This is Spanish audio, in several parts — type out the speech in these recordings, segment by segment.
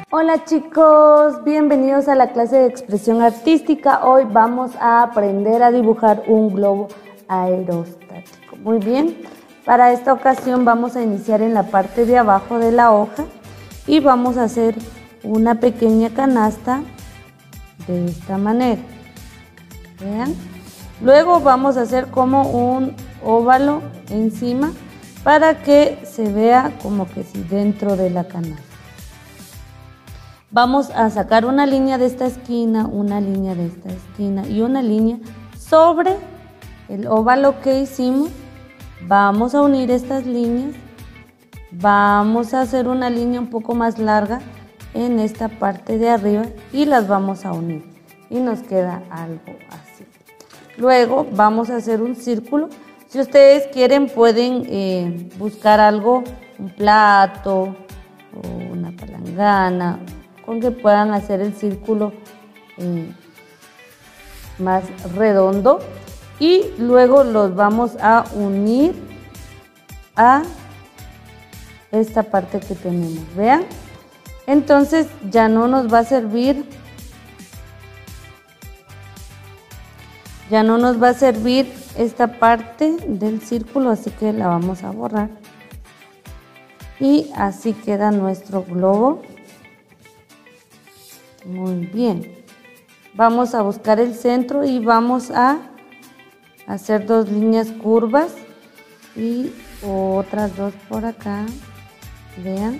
Hola chicos, bienvenidos a la clase de expresión artística. Hoy vamos a aprender a dibujar un globo aerostático. Muy bien, para esta ocasión vamos a iniciar en la parte de abajo de la hoja y vamos a hacer una pequeña canasta de esta manera. Vean. Luego vamos a hacer como un óvalo encima para que se vea como que si dentro de la canasta. Vamos a sacar una línea de esta esquina, una línea de esta esquina y una línea sobre el óvalo que hicimos. Vamos a unir estas líneas. Vamos a hacer una línea un poco más larga en esta parte de arriba y las vamos a unir. Y nos queda algo así. Luego vamos a hacer un círculo. Si ustedes quieren pueden buscar algo, un plato o una palangana, con que puedan hacer el círculo más redondo y luego los vamos a unir a esta parte que tenemos, vean. Entonces ya no nos va a servir esta parte del círculo, así que la vamos a borrar y así queda nuestro globo. Muy bien, vamos a buscar el centro y vamos a hacer dos líneas curvas y otras dos por acá, vean,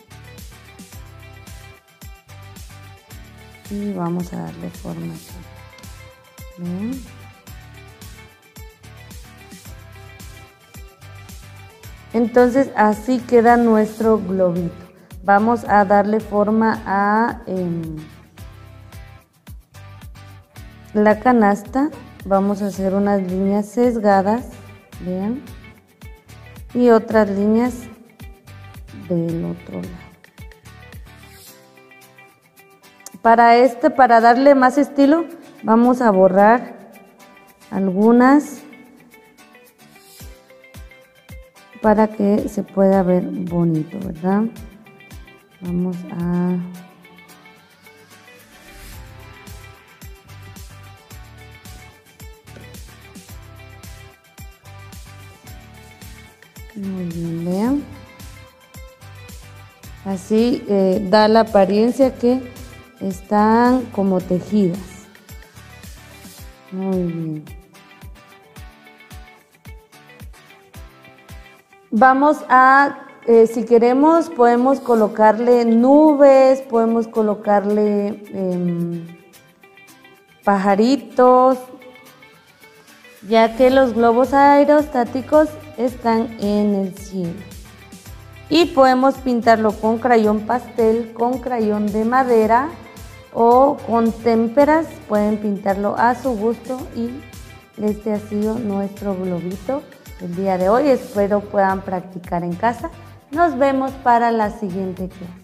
y vamos a darle forma aquí. Vean. Entonces así queda nuestro globito. Vamos a darle forma a la canasta. Vamos a hacer unas líneas sesgadas, vean, y otras líneas del otro lado. Para darle más estilo, vamos a borrar algunas para que se pueda ver bonito, ¿verdad? Vamos a muy bien, vean. Así da la apariencia que están como tejidas. Muy bien. Vamos a si queremos podemos colocarle nubes, podemos colocarle pajaritos, ya que los globos aerostáticos están en el cielo. Y podemos pintarlo con crayón pastel, con crayón de madera o con témperas, pueden pintarlo a su gusto y este ha sido nuestro globito el día de hoy. Espero puedan practicar en casa. Nos vemos para la siguiente clase.